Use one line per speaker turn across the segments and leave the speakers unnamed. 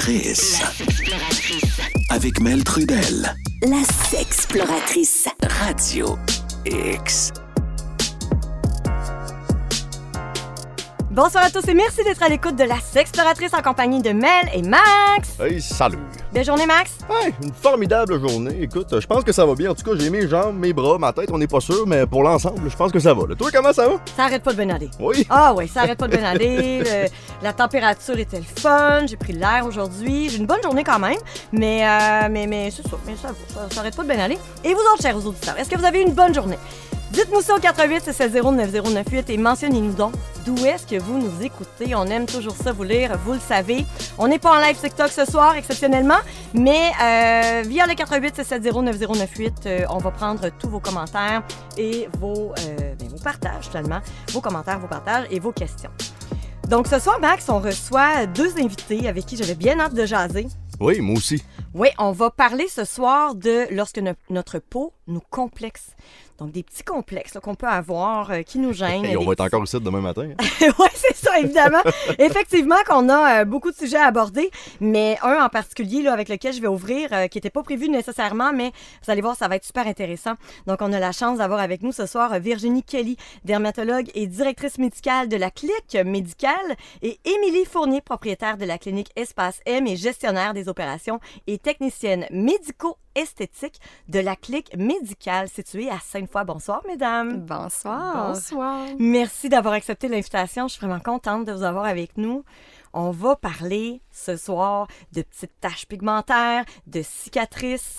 Sexploratrice. Avec Mel Trudel.
La Sexploratrice.
Radio X.
Bonsoir à tous et merci d'être à l'écoute de la Sexploratrice en compagnie de Mel et Max.
Hey, salut!
Belle journée, Max?
Hey, une formidable journée. Écoute, je pense que ça va bien. En tout cas, j'ai mes jambes, mes bras, ma tête, on n'est pas sûr, mais pour l'ensemble, je pense que ça va. Toi, comment ça va?
Ça arrête pas de bien aller.
Oui?
Ah oui, ça arrête pas de bien aller. La température était le fun. J'ai pris de l'air aujourd'hui. J'ai une bonne journée quand même, mais c'est ça. Mais ça arrête pas de bien aller. Et vous autres, chers auditeurs, est-ce que vous avez eu une bonne journée? Dites-nous ça au 88-670-9098 et mentionnez-nous donc d'où est-ce que vous nous écoutez. On aime toujours ça vous lire, vous le savez. On n'est pas en live TikTok ce soir, exceptionnellement, mais via le 88-670-9098, on va prendre tous vos commentaires et vos partages, finalement. Vos commentaires, vos partages et vos questions. Donc ce soir, Max, on reçoit deux invités avec qui j'avais bien hâte de jaser.
Oui, moi aussi.
Oui, on va parler ce soir de lorsque notre peau nous complexe. Donc, des petits complexes là, qu'on peut avoir qui nous gênent.
Et on va être encore ici demain matin.
Oui, c'est ça, évidemment. Effectivement qu'on a beaucoup de sujets à aborder, mais un en particulier là, avec lequel je vais ouvrir, qui n'était pas prévu nécessairement, mais vous allez voir, ça va être super intéressant. Donc, on a la chance d'avoir avec nous ce soir Virginie Kelly, dermatologue et directrice médicale de la Clique médicale, et Émilie Fournier, propriétaire de la clinique Espace M et gestionnaire des opérations et technicienne médico-esthétique de la Clique médicale située à Sainte-Foy. Bonsoir, mesdames.
Bonsoir.
Bonsoir. Merci d'avoir accepté l'invitation. Je suis vraiment contente de vous avoir avec nous. On va parler ce soir de petites taches pigmentaires, de cicatrices,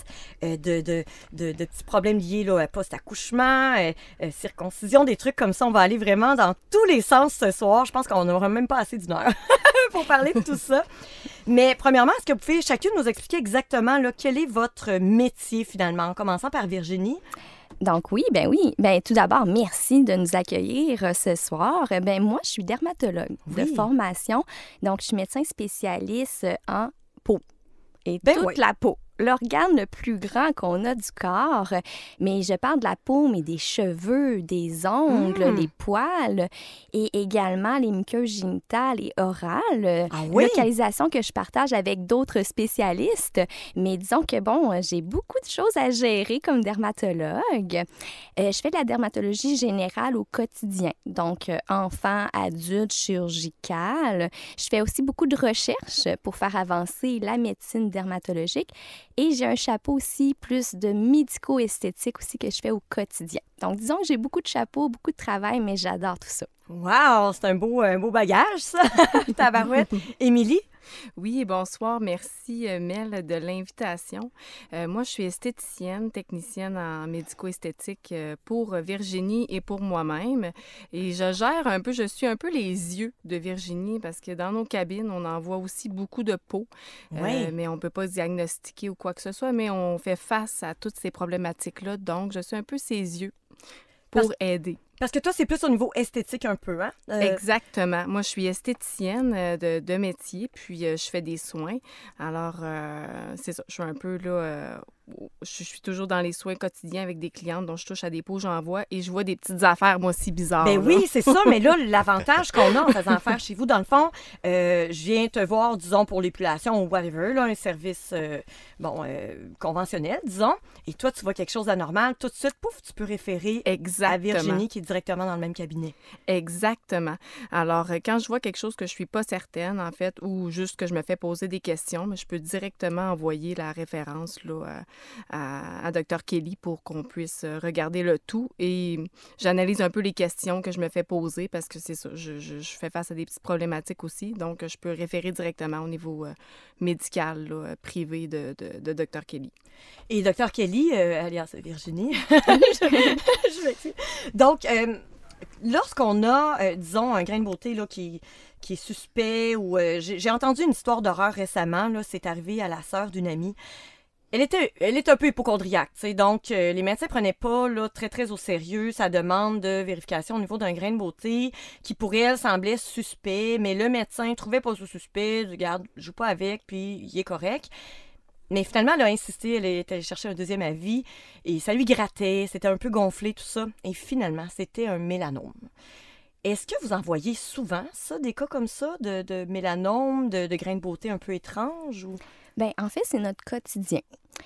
de petits problèmes liés là, à post-accouchement, circoncision, des trucs comme ça. On va aller vraiment dans tous les sens ce soir. Je pense qu'on n'aura même pas assez d'une heure pour parler de tout ça. Mais premièrement, est-ce que vous pouvez chacune nous expliquer exactement là, quel est votre métier finalement, en commençant par Virginie?
Donc oui. Tout d'abord, merci de nous accueillir ce soir. Moi, je suis dermatologue de formation. Donc, je suis médecin spécialiste en peau et toute la peau. L'organe le plus grand qu'on a du corps, mais je parle de la peau, mais des cheveux, des ongles, les poils et également les muqueuses génitales et orales.
Ah oui?
Localisation que je partage avec d'autres spécialistes, mais disons que j'ai beaucoup de choses à gérer comme dermatologue. Je fais de la dermatologie générale au quotidien, donc enfants, adultes, chirurgicales. Je fais aussi beaucoup de recherches pour faire avancer la médecine dermatologique. Et j'ai un chapeau aussi plus de médico-esthétique aussi que je fais au quotidien. Donc, disons que j'ai beaucoup de chapeaux, beaucoup de travail, mais j'adore tout ça.
Wow! C'est un beau bagage, ça! Tabarouette. Émilie?
Oui, bonsoir. Merci, Mel, de l'invitation. Moi, je suis esthéticienne, technicienne en médico-esthétique pour Virginie et pour moi-même. Et je suis un peu les yeux de Virginie parce que dans nos cabines, on en voit aussi beaucoup de peau.
Oui.
Mais on ne peut pas se diagnostiquer ou quoi que ce soit, mais on fait face à toutes ces problématiques-là. Donc, je suis un peu ses yeux pour aider.
Parce que toi, c'est plus au niveau esthétique un peu, hein?
Exactement. Moi, je suis esthéticienne de métier, puis je fais des soins. Alors, c'est ça. Je suis un peu là... je suis toujours dans les soins quotidiens avec des clientes dont je touche à des peaux, j'en vois, et je vois des petites affaires, moi aussi, bizarres.
Ben
là.
oui, c'est ça. Mais là, l'avantage qu'on a en faisant affaire chez vous, dans le fond, je viens te voir, disons, pour l'épilation ou whatever, là, un service conventionnel, disons, et toi, tu vois quelque chose d'anormal, tout de suite, pouf, tu peux référer à Virginie qui est directement dans le même cabinet. Exactement.
Alors, quand je vois quelque chose que je suis pas certaine, en fait, ou juste que je me fais poser des questions, mais je peux directement envoyer la référence là, à Dr. Kelly pour qu'on puisse regarder le tout. Et j'analyse un peu les questions que je me fais poser parce que c'est ça, je fais face à des petites problématiques aussi. Donc, je peux référer directement au niveau médical, là, privé de Dr. Kelly.
Et Dr. Kelly, alias Virginie, donc, lorsqu'on a, disons, un grain de beauté là, qui est suspect, ou j'ai entendu une histoire d'horreur récemment, là, c'est arrivé à la sœur d'une amie. Elle est un peu hypocondriaque, tu sais, donc les médecins prenaient pas là, très, très au sérieux sa demande de vérification au niveau d'un grain de beauté qui, pour elle, semblait suspect, mais le médecin trouvait pas ça suspect, regarde, joue pas avec, puis il est correct. Mais finalement, elle a insisté, elle est allée chercher un deuxième avis et ça lui grattait, c'était un peu gonflé, tout ça. Et finalement, c'était un mélanome. Est-ce que vous en voyez souvent, ça, des cas comme ça, de mélanome, de grains de beauté un peu étranges? Ou...
Bien, en fait, c'est notre quotidien.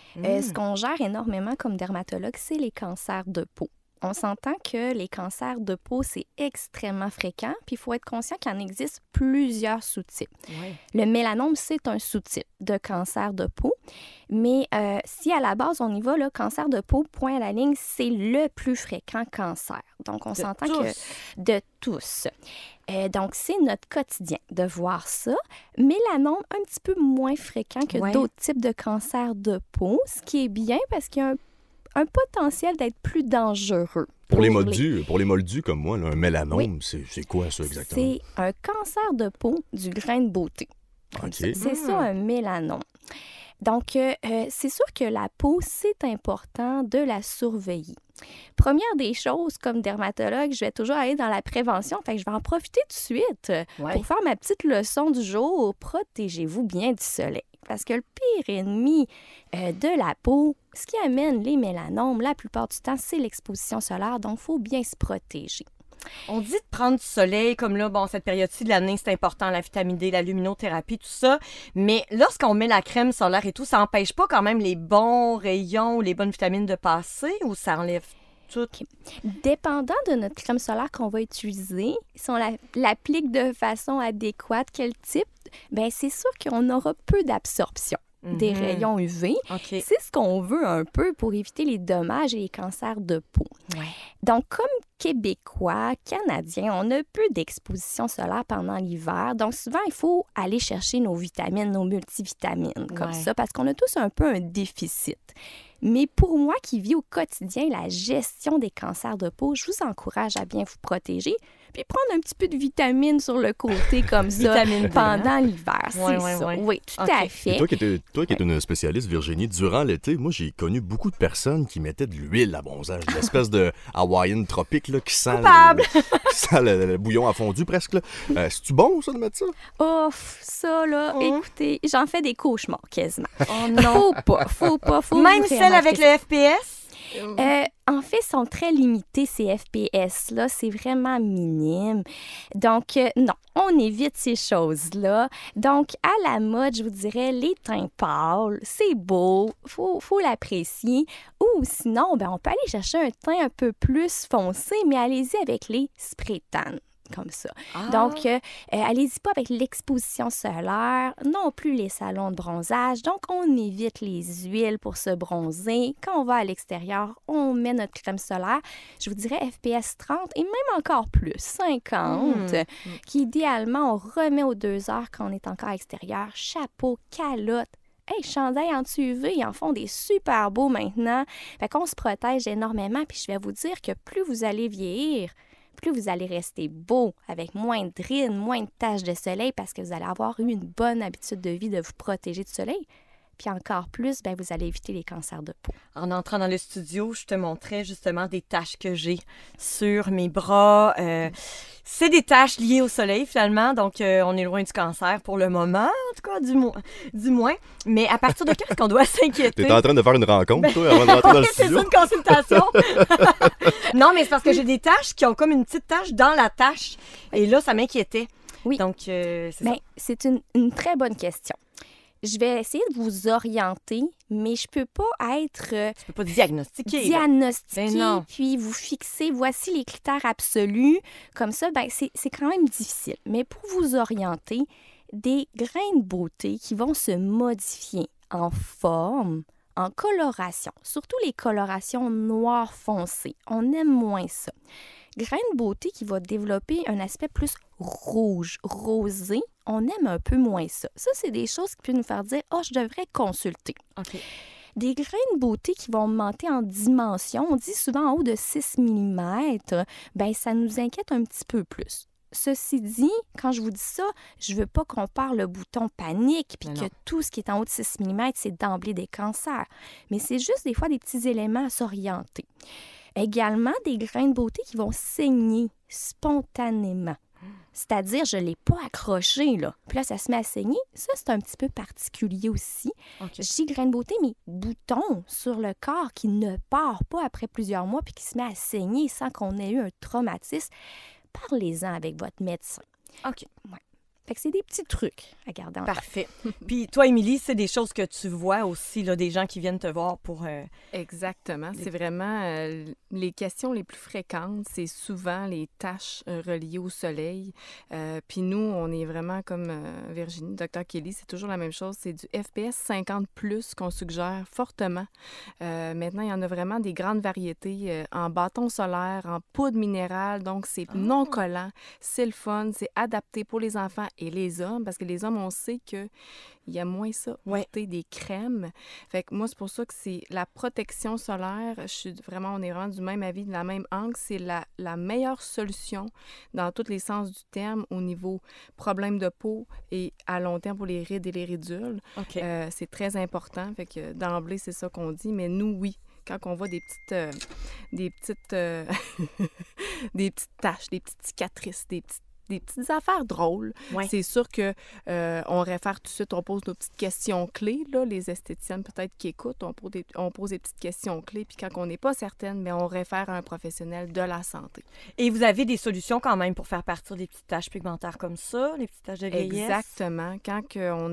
Ce qu'on gère énormément comme dermatologue, c'est les cancers de peau. On s'entend que les cancers de peau, c'est extrêmement fréquent, puis il faut être conscient qu'il en existe plusieurs sous-types.
Ouais.
Le mélanome, c'est un sous-type de cancer de peau, mais si à la base, on y va, le cancer de peau, point à la ligne, c'est le plus fréquent cancer. Donc, on s'entend que de tous. Donc, c'est notre quotidien de voir ça. Mélanome, un petit peu moins fréquent que d'autres types de cancers de peau, ce qui est bien parce qu'il y a un potentiel d'être plus dangereux.
Pour les moldus comme moi, là, un mélanome, c'est quoi ça exactement?
C'est un cancer de peau du grain de beauté.
Okay.
C'est ça, un mélanome. Donc, c'est sûr que la peau, c'est important de la surveiller. Première des choses, comme dermatologue, je vais toujours aller dans la prévention. Fait que je vais en profiter tout de suite pour faire ma petite leçon du jour. Protégez-vous bien du soleil. Parce que le pire ennemi de la peau, ce qui amène les mélanomes, la plupart du temps, c'est l'exposition solaire. Donc, il faut bien se protéger.
On dit de prendre du soleil, comme là, bon, cette période-ci de l'année, c'est important, la vitamine D, la luminothérapie, tout ça. Mais lorsqu'on met la crème solaire et tout, ça n'empêche pas quand même les bons rayons ou les bonnes vitamines de passer ou ça enlève tout?
Okay. Dépendant de notre crème solaire qu'on va utiliser, si on l'applique de façon adéquate, quel type, bien, c'est sûr qu'on aura peu d'absorption des rayons UV.
Okay.
C'est ce qu'on veut un peu pour éviter les dommages et les cancers de peau.
Ouais.
Donc, comme Québécois, Canadiens, on a peu d'exposition solaire pendant l'hiver. Donc, souvent, il faut aller chercher nos vitamines, nos multivitamines, comme ça, parce qu'on a tous un peu un déficit. Mais pour moi qui vis au quotidien la gestion des cancers de peau, je vous encourage à bien vous protéger puis prendre un petit peu de vitamine sur le côté comme ça pendant l'hiver. C'est ça. Oui, tout à fait.
Et toi qui es une spécialiste, Virginie, durant l'été, moi, j'ai connu beaucoup de personnes qui mettaient de l'huile à bronzage, l'espèce de Hawaiian tropique là, qui sent le bouillon à fondu presque. C'est-tu bon, ça, de mettre ça?
Oh, ça, là, écoutez, j'en fais des cauchemars quasiment. Oh non! Faut pas.
Même celle avec le FPS?
En fait, sont très limités, ces FPS-là. C'est vraiment minime. Donc, non, on évite ces choses-là. Donc, à la mode, je vous dirais, les teints pâles, c'est beau, faut l'apprécier. Ou sinon, ben, on peut aller chercher un teint un peu plus foncé, mais allez-y avec les spray tan. Comme ça. Donc, allez-y pas avec l'exposition solaire, non plus les salons de bronzage. Donc, on évite les huiles pour se bronzer. Quand on va à l'extérieur, on met notre crème solaire. Je vous dirais FPS 30 et même encore plus, 50, qui idéalement, on remet aux 2 heures quand on est encore à l'extérieur. Chapeau, calotte. Hey, chandail anti-UV, ils en font des super beaux maintenant. Fait qu'on se protège énormément. Puis je vais vous dire que plus vous allez vieillir, plus vous allez rester beau, avec moins de rides, moins de taches de soleil, parce que vous allez avoir eu une bonne habitude de vie de vous protéger du soleil. Puis encore plus, ben, vous allez éviter les cancers de peau.
En entrant dans le studio, je te montrais justement des taches que j'ai sur mes bras. C'est des taches liées au soleil, finalement. Donc, on est loin du cancer pour le moment, en tout cas, du moins. Mais à partir de quand est-ce qu'on doit s'inquiéter?
T'es en train de faire une rencontre, toi, avant de rentrer dans le studio?
C'est ça, une consultation. Non, mais c'est parce que j'ai des taches qui ont comme une petite tache dans la tache. Et là, ça m'inquiétait.
Oui.
Donc, c'est ça.
C'est une très bonne question. Je vais essayer de vous orienter, mais je peux pas être...
Tu peux pas diagnostiquer.
Puis vous fixer, voici les critères absolus. Comme ça, ben, c'est quand même difficile. Mais pour vous orienter, des grains de beauté qui vont se modifier en forme, en coloration, surtout les colorations noires foncées. On aime moins ça. Grain de beauté qui va développer un aspect plus rouge, rosé, on aime un peu moins ça. Ça, c'est des choses qui peuvent nous faire dire « Oh, je devrais consulter.
Okay. »
Des grains de beauté qui vont monter en dimension, on dit souvent en haut de 6 mm, bien, ça nous inquiète un petit peu plus. Ceci dit, quand je vous dis ça, je veux pas qu'on parle le bouton panique puis que tout ce qui est en haut de 6 mm, c'est d'emblée des cancers. Mais c'est juste des fois des petits éléments à s'orienter. Également, des grains de beauté qui vont saigner spontanément. C'est-à-dire, je ne l'ai pas accroché, là. Puis là, ça se met à saigner. Ça, c'est un petit peu particulier aussi. Okay. Je dis grains de beauté, mais boutons sur le corps qui ne part pas après plusieurs mois puis qui se met à saigner sans qu'on ait eu un traumatisme. parlez-en avec votre médecin.
OK.
Ouais. Fait que c'est des petits trucs à garder en tête.
Parfait. Puis toi, Émilie, c'est des choses que tu vois aussi, là, des gens qui viennent te voir pour...
Exactement. C'est vraiment les questions les plus fréquentes, c'est souvent les taches reliées au soleil. Puis nous, on est vraiment comme Virginie, Dr. Kelly, c'est toujours la même chose. C'est du FPS 50+ qu'on suggère fortement. Maintenant, il y en a vraiment des grandes variétés en bâton solaire, en poudre minérale. Donc, c'est non collant, c'est le fun, c'est adapté pour les enfants et les hommes, parce que les hommes, on sait qu'il y a moins ça, porter des crèmes. Fait que moi, c'est pour ça que c'est la protection solaire. On est vraiment du même avis, de la même angle. C'est la meilleure solution dans tous les sens du terme au niveau problème de peau et à long terme pour les rides et les ridules.
OK.
C'est très important. Fait que d'emblée, c'est ça qu'on dit. Mais nous, oui. Quand on voit des petites des petites taches, des petites cicatrices, des petites affaires drôles.
Ouais.
C'est sûr que on réfère tout de suite, on pose nos petites questions clés. Là, les esthéticiennes peut-être qui écoutent, on pose des petites questions clés. Puis quand on n'est pas certaine, bien, on réfère à un professionnel de la santé.
Et vous avez des solutions quand même pour faire partir des petites taches pigmentaires comme ça, les petites taches de vieillesse?
Exactement. Quand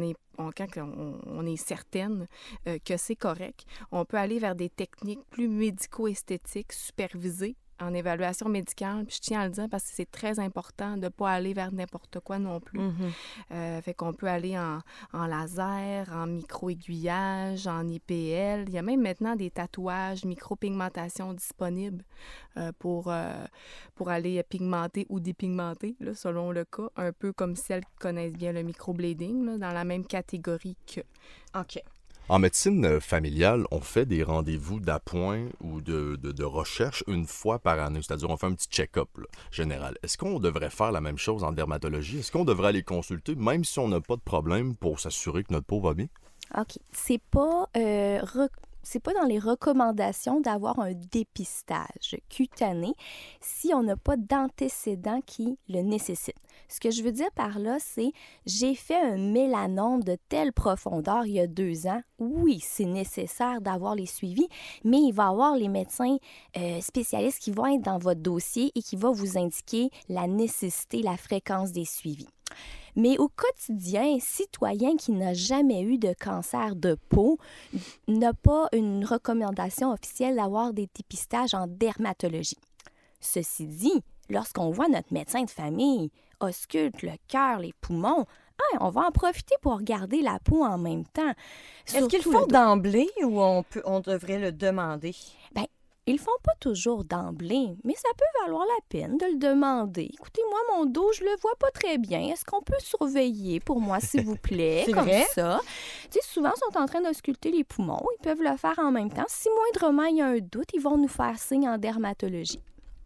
on est certaine que c'est correct, on peut aller vers des techniques plus médico-esthétiques supervisées en évaluation médicale. Puis je tiens à le dire parce que c'est très important de ne pas aller vers n'importe quoi non plus. Fait qu'on peut aller en laser, en micro-aiguillage, en IPL. Il y a même maintenant des tatouages micro-pigmentation disponibles pour aller pigmenter ou dépigmenter, là, selon le cas. Un peu comme celles qui connaissent bien le microblading, là, dans la même catégorie que...
OK.
En médecine familiale, on fait des rendez-vous d'appoint ou de recherche une fois par année. C'est-à-dire, on fait un petit check-up là, général. Est-ce qu'on devrait faire la même chose en dermatologie? Est-ce qu'on devrait aller consulter, même si on n'a pas de problème, pour s'assurer que notre peau va bien?
OK. C'est pas dans les recommandations d'avoir un dépistage cutané si on n'a pas d'antécédents qui le nécessitent. Ce que je veux dire par là, c'est j'ai fait un mélanome de telle profondeur il y a 2 ans. Oui, c'est nécessaire d'avoir les suivis, mais il va y avoir les médecins spécialistes qui vont être dans votre dossier et qui vont vous indiquer la nécessité, la fréquence des suivis. Mais au quotidien, citoyen qui n'a jamais eu de cancer de peau n'a pas une recommandation officielle d'avoir des dépistages en dermatologie. Ceci dit, lorsqu'on voit notre médecin de famille ausculte le cœur, les poumons, on va en profiter pour regarder la peau en même temps.
Est-ce qu'ils le font d'emblée ou on devrait le demander?
Bien, ils le font pas toujours d'emblée, mais ça peut valoir la peine de le demander. Écoutez, moi, mon dos, je le vois pas très bien. Est-ce qu'on peut surveiller pour moi, s'il vous plaît?
C'est
comme
vrai?
ça. Tu sais, souvent, ils sont en train d'ausculter les poumons. Ils peuvent le faire en même temps. Si moindrement il y a un doute, ils vont nous faire signe en dermatologie.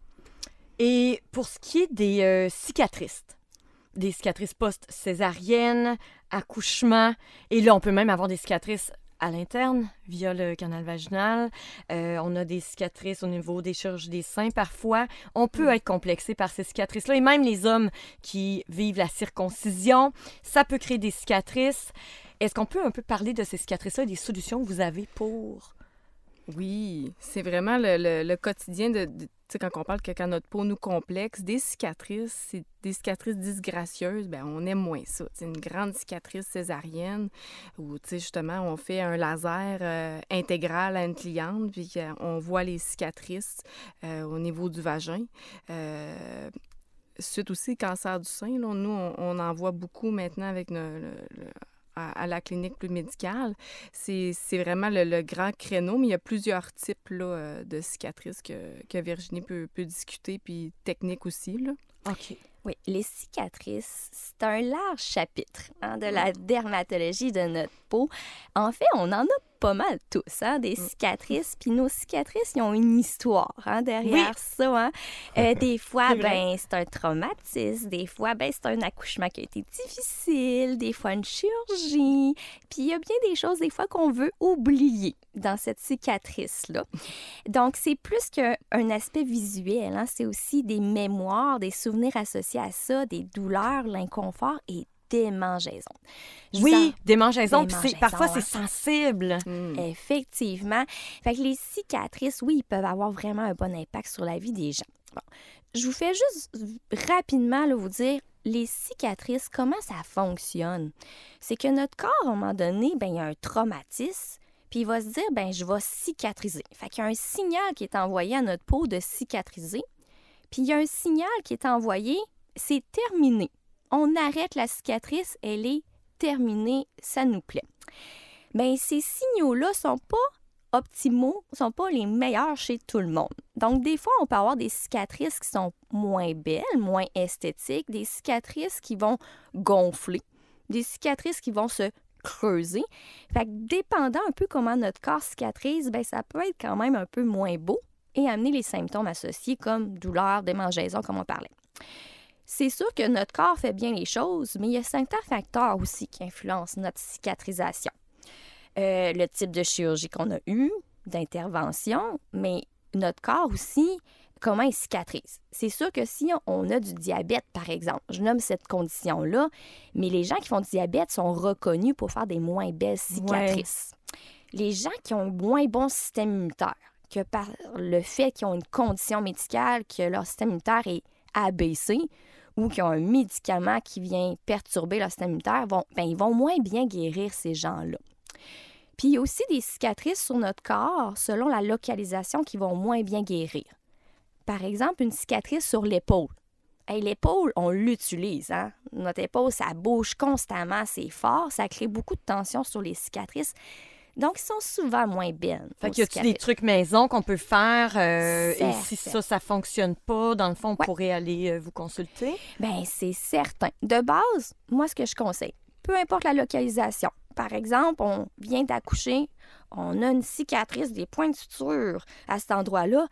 Et pour ce qui est des cicatrices post-césarienne, accouchement, et là, on peut même avoir des cicatrices à l'interne, via le canal vaginal. On a des cicatrices au niveau des chirurgies des seins parfois. On peut être complexé par ces cicatrices-là. Et même les hommes qui vivent la circoncision, ça peut créer des cicatrices. Est-ce qu'on peut un peu parler de ces cicatrices-là et des solutions que vous avez pour...
Oui, c'est vraiment le quotidien tu sais, quand on parle que quand notre peau nous complexe, des cicatrices, c'est des cicatrices disgracieuses, bien, on aime moins ça. C'est une grande cicatrice césarienne où, tu sais, justement, on fait un laser intégral à une cliente, puis on voit les cicatrices au niveau du vagin. Suite aussi, cancer du sein, là, nous, on en voit beaucoup maintenant avec à la clinique plus médicale. C'est vraiment le grand créneau, mais il y a plusieurs types là, de cicatrices que Virginie peut discuter, puis techniques aussi. Là.
OK.
Oui, les cicatrices, c'est un large chapitre de la dermatologie de notre peau. En fait, on en a pas mal tous, des cicatrices. Puis nos cicatrices, ils ont une histoire derrière ça. Des fois, c'est un traumatisme. Des fois, c'est un accouchement qui a été difficile. Des fois, une chirurgie. Puis il y a bien des choses, des fois, qu'on veut oublier dans cette cicatrice-là. Donc, c'est plus qu'un aspect visuel. C'est aussi des mémoires, des souvenirs associés à ça, des douleurs, l'inconfort et démangeaisons.
Démangeaisons. Puis parfois, c'est sensible.
Effectivement. Fait que les cicatrices, oui, ils peuvent avoir vraiment un bon impact sur la vie des gens. Je vous fais juste rapidement là, vous dire les cicatrices, comment ça fonctionne. C'est que notre corps, à un moment donné, il y a un traumatisme, puis il va se dire, je vais cicatriser. Fait qu'il y a un signal qui est envoyé à notre peau de cicatriser, puis il y a un signal qui est envoyé, c'est terminé. On arrête la cicatrice, elle est terminée, ça nous plaît. Ces signaux-là ne sont pas optimaux, ne sont pas les meilleurs chez tout le monde. Donc, des fois, on peut avoir des cicatrices qui sont moins belles, moins esthétiques, des cicatrices qui vont gonfler, des cicatrices qui vont se creuser. Fait que, dépendant un peu comment notre corps cicatrise, ça peut être quand même un peu moins beau et amener les symptômes associés comme douleur, démangeaison, comme on parlait. C'est sûr que notre corps fait bien les choses, mais il y a certains facteurs aussi qui influencent notre cicatrisation. Le type de chirurgie qu'on a eu, d'intervention, mais notre corps aussi, comment il cicatrise. C'est sûr que si on a du diabète, par exemple, je nomme cette condition-là, mais les gens qui font du diabète sont reconnus pour faire des moins belles cicatrices. Ouais. Les gens qui ont un moins bon système immunitaire, que par le fait qu'ils ont une condition médicale, que leur système immunitaire est abaissé, ou qui ont un médicament qui vient perturber leur système immunitaire, ils vont moins bien guérir ces gens-là. Puis il y a aussi des cicatrices sur notre corps, selon la localisation, qui vont moins bien guérir. Par exemple, une cicatrice sur l'épaule. L'épaule, on l'utilise. Hein? Notre épaule, ça bouge constamment, c'est fort, ça crée beaucoup de tension sur les cicatrices. Donc, ils sont souvent moins belles.
Fait qu'il y a-t-il des trucs maison qu'on peut faire et si ça fonctionne pas, dans le fond, on pourrait aller vous consulter?
C'est certain. De base, moi, ce que je conseille, peu importe la localisation. Par exemple, on vient d'accoucher, on a une cicatrice, des points de suture à cet endroit-là,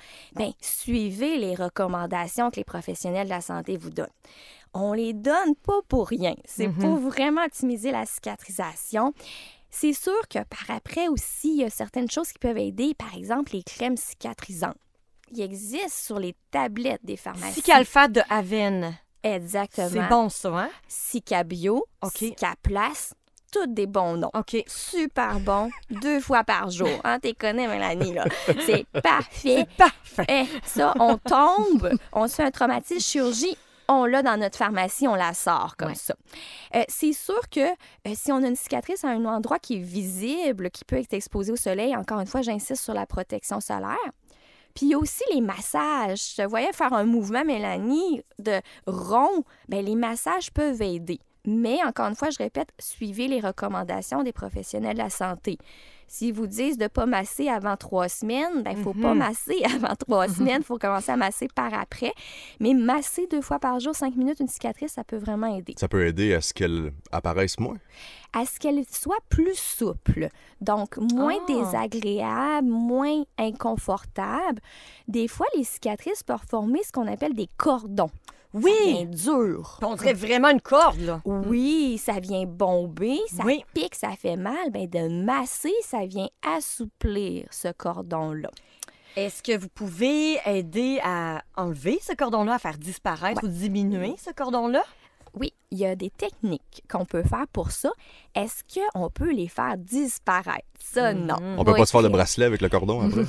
suivez les recommandations que les professionnels de la santé vous donnent. On les donne pas pour rien. C'est pour vraiment optimiser la cicatrisation. C'est sûr que par après aussi, il y a certaines choses qui peuvent aider, par exemple les crèmes cicatrisantes. Il existe sur les tablettes des pharmacies.
Cicalfate de Avène.
Exactement.
C'est bon ça, hein?
Cicabio, Cicaplast, tous des bons noms.
OK.
Super bon, 2 fois par jour. Hein, t'es connais, Mélanie, là. C'est parfait.
C'est parfait.
Ça, on tombe, on se fait un traumatisme chirurgie, on l'a dans notre pharmacie, on la sort comme ça. C'est sûr que si on a une cicatrice à un endroit qui est visible, qui peut être exposé au soleil, encore une fois, j'insiste sur la protection solaire. Puis il y a aussi les massages. Je te voyais faire un mouvement, Mélanie, de rond. Les massages peuvent aider. Mais encore une fois, je répète, suivez les recommandations des professionnels de la santé. S'ils vous disent de ne pas masser avant 3 semaines, il ne faut pas masser avant 3 semaines. Il faut commencer à masser par après. Mais masser 2 fois par jour, 5 minutes, une cicatrice, ça peut vraiment aider.
Ça peut aider à ce qu'elle apparaisse moins?
À ce qu'elle soit plus souple. Donc, moins désagréable, moins inconfortable. Des fois, les cicatrices peuvent former ce qu'on appelle des cordons.
Oui!
Ça vient dur.
On dirait vraiment une corde, là.
Oui, ça vient bomber, ça pique, ça fait mal. De masser, ça vient assouplir ce cordon-là.
Est-ce que vous pouvez aider à enlever ce cordon-là, à faire disparaître ou diminuer ce cordon-là?
Oui, il y a des techniques qu'on peut faire pour ça. Est-ce qu'on peut les faire disparaître? Ça, non.
On peut pas se faire le bracelet avec le cordon après?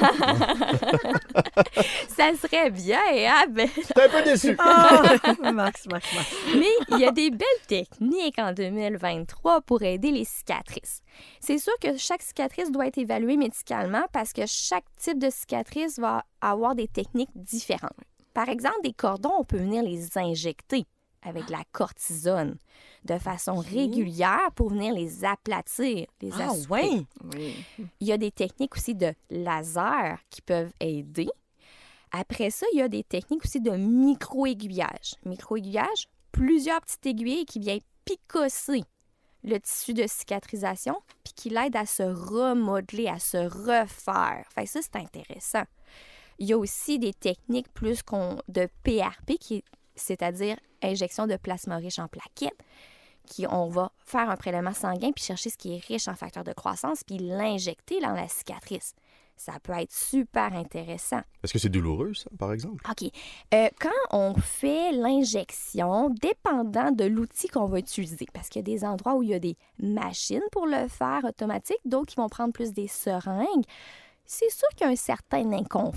Ça serait bien, hein?
T'es un peu déçu.
Max.
Mais il y a des belles techniques en 2023 pour aider les cicatrices. C'est sûr que chaque cicatrice doit être évaluée médicalement parce que chaque type de cicatrice va avoir des techniques différentes. Par exemple, des cordons, on peut venir les injecter avec la cortisone de façon régulière pour venir les aplatir, les assouplir.
Oui.
Il y a des techniques aussi de laser qui peuvent aider. Après ça, il y a des techniques aussi de micro-aiguillage. Micro-aiguillage, plusieurs petites aiguilles qui viennent picosser le tissu de cicatrisation puis qui l'aident à se remodeler, à se refaire. Fait que ça, c'est intéressant. Il y a aussi des techniques plus de PRP, c'est-à-dire injection de plasma riche en plaquettes, on va faire un prélèvement sanguin puis chercher ce qui est riche en facteurs de croissance puis l'injecter dans la cicatrice. Ça peut être super intéressant.
Est-ce que c'est douloureux, ça, par exemple?
OK. Quand on fait l'injection, dépendant de l'outil qu'on va utiliser, parce qu'il y a des endroits où il y a des machines pour le faire automatique, d'autres qui vont prendre plus des seringues, c'est sûr qu'il y a un certain inconfort.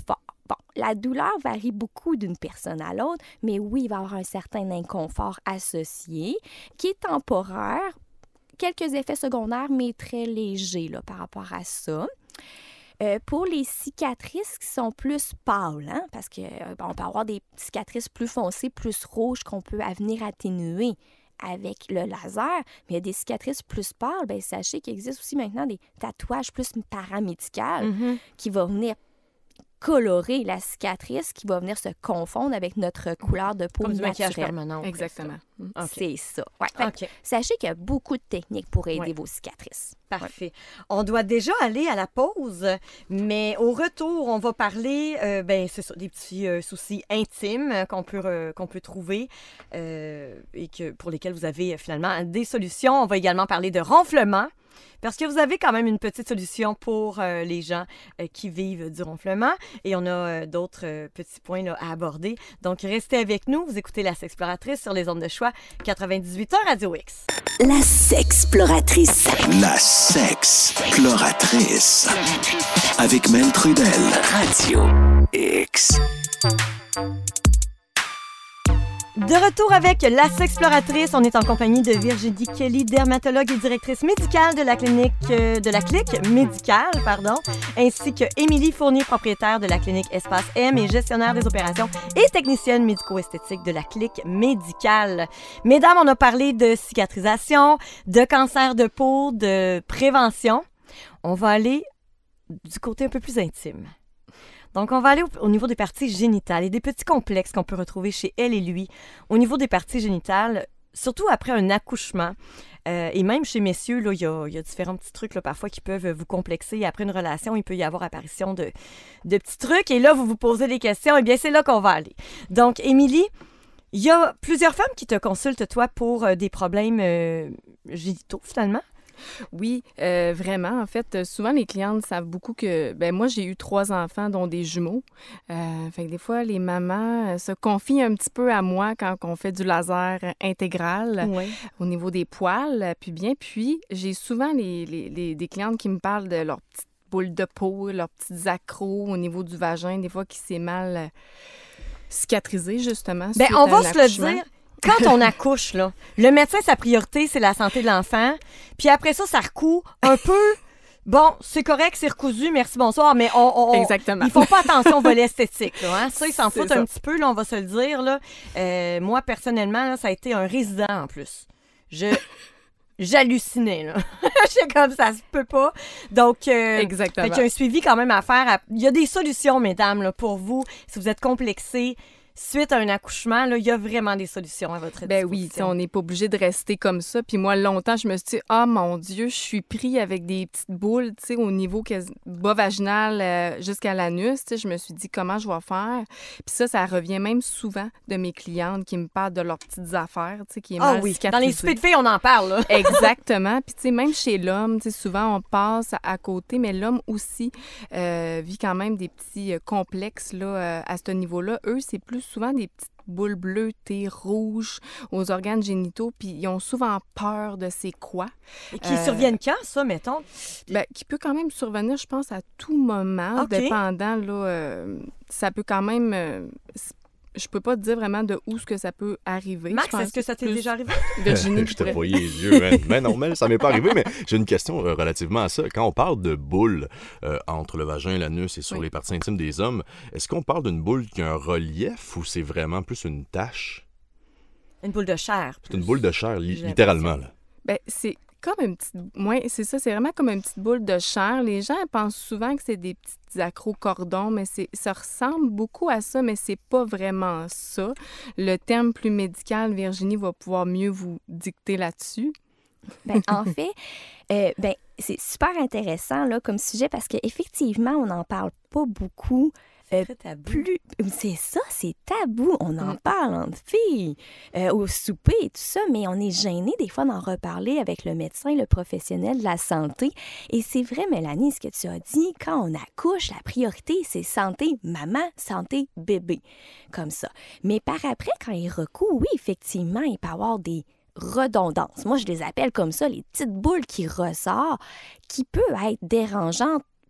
Bon, la douleur varie beaucoup d'une personne à l'autre, mais oui, il va y avoir un certain inconfort associé qui est temporaire, quelques effets secondaires, mais très légers là, par rapport à ça. Pour les cicatrices qui sont plus pâles, hein, parce qu'on peut avoir des cicatrices plus foncées, plus rouges qu'on peut venir atténuer avec le laser, mais il y a des cicatrices plus pâles, bien, sachez qu'il existe aussi maintenant des tatouages plus paramédicaux qui vont venir colorer la cicatrice, qui va venir se confondre avec notre couleur de peau
Comme du maquillage
naturelle.
permanent.
Exactement.
Okay.
C'est ça. Ouais. Sachez qu'il y a beaucoup de techniques pour aider vos cicatrices.
Parfait. Ouais. On doit déjà aller à la pause, mais au retour, on va parler, c'est ça, des petits soucis intimes qu'on peut trouver et pour lesquels vous avez finalement des solutions. On va également parler de ronflement. Parce que vous avez quand même une petite solution pour les gens qui vivent du ronflement. Et on a d'autres petits points là, à aborder. Donc, restez avec nous. Vous écoutez La Sexploratrice sur les ondes de choix 98.1 Radio X.
La Sexploratrice.
La Sexploratrice. Avec Mel Trudel. Radio X.
De retour avec La Sexploratrice, on est en compagnie de Virginie Kelly, dermatologue et directrice médicale de la clinique médicale, ainsi que Émilie Fournier, propriétaire de la clinique Espace M et gestionnaire des opérations et technicienne médico-esthétique de la clinique médicale. Mesdames, on a parlé de cicatrisation, de cancer de peau, de prévention. On va aller du côté un peu plus intime. Donc, on va aller au niveau des parties génitales et des petits complexes qu'on peut retrouver chez elle et lui. Au niveau des parties génitales, surtout après un accouchement, et même chez messieurs, là, il y a différents petits trucs là, parfois qui peuvent vous complexer. Après une relation, il peut y avoir apparition de petits trucs. Et là, vous vous posez des questions. Eh bien, c'est là qu'on va aller. Donc, Émilie, il y a plusieurs femmes qui te consultent, toi, pour des problèmes génitaux, finalement.
Oui, vraiment. En fait, souvent, les clientes savent beaucoup que... moi, j'ai eu 3 enfants, dont des jumeaux. Fait que des fois, les mamans se confient un petit peu à moi quand on fait du laser intégral au niveau des poils. Puis, j'ai souvent des clientes qui me parlent de leurs petites boules de peau, leurs petites accros au niveau du vagin, des fois qui s'est mal cicatrisé, justement.
On va se le dire. Quand on accouche, là, le médecin, sa priorité, c'est la santé de l'enfant. Puis après ça recoue un peu. Bon, c'est correct, c'est recousu, merci, bonsoir, mais
Exactement.
Ils font pas attention au volet esthétique. Là, hein? Ça, ils s'en foutent un petit peu, là, on va se le dire. Là. Moi, personnellement, là, ça a été un résident en plus. J'hallucinais, là. J'étais comme ça se peut pas. Donc,
exactement.
Fait qu'il y a un suivi quand même à faire. Il y a des solutions, mesdames, là, pour vous, si vous êtes complexés. Suite à un accouchement, là, il y a vraiment des solutions à votre disposition.
Oui, on n'est pas obligé de rester comme ça. Puis moi, longtemps, je me suis dit, ah mon Dieu, je suis pris avec des petites boules, tu sais, au niveau bas vaginal jusqu'à l'anus. Tu sais, je me suis dit, comment je vais faire? Puis ça revient même souvent de mes clientes qui me parlent de leurs petites affaires, tu sais, qui est mal cicatrisé.
Dans les soupers de filles, on en parle, là.
Exactement. Puis tu sais, même chez l'homme, tu sais, souvent, on passe à côté, mais l'homme aussi vit quand même des petits complexes, là, à ce niveau-là. Eux, c'est plus souvent des petites boules bleutées, rouges aux organes génitaux, puis ils ont souvent peur de c'est quoi.
Et qui surviennent quand, ça, mettons?
Qui peut quand même survenir, je pense, à tout moment, dépendant, là, ça peut quand même... je peux pas te dire vraiment de où ce que ça peut arriver.
Max, est-ce que ça t'est déjà arrivé?
Virginie,
je te voyais les yeux. Mais non, mais ça m'est pas arrivé, mais j'ai une question relativement à ça. Quand on parle de boules entre le vagin et l'anus et sur les parties intimes des hommes, est-ce qu'on parle d'une boule qui a un relief ou c'est vraiment plus une tache?
Une boule de chair.
C'est une boule de chair, littéralement. Là.
C'est comme une petite... Oui, c'est ça, c'est vraiment comme une petite boule de chair. Les gens pensent souvent que c'est des petits accros-cordons, mais ça ressemble beaucoup à ça, mais c'est pas vraiment ça. Le terme plus médical, Virginie va pouvoir mieux vous dicter là-dessus.
En fait, c'est super intéressant là, comme sujet parce qu'effectivement, on n'en parle pas beaucoup.
C'est très tabou.
C'est ça, c'est tabou. On en parle entre filles, au souper et tout ça, mais on est gêné des fois d'en reparler avec le médecin, le professionnel de la santé. Et c'est vrai, Mélanie, ce que tu as dit, quand on accouche, la priorité, c'est santé maman, santé bébé, comme ça. Mais par après, quand il recoue, oui, effectivement, il peut y avoir des redondances. Moi, je les appelle comme ça, les petites boules qui ressortent, qui peuvent être dérangeantes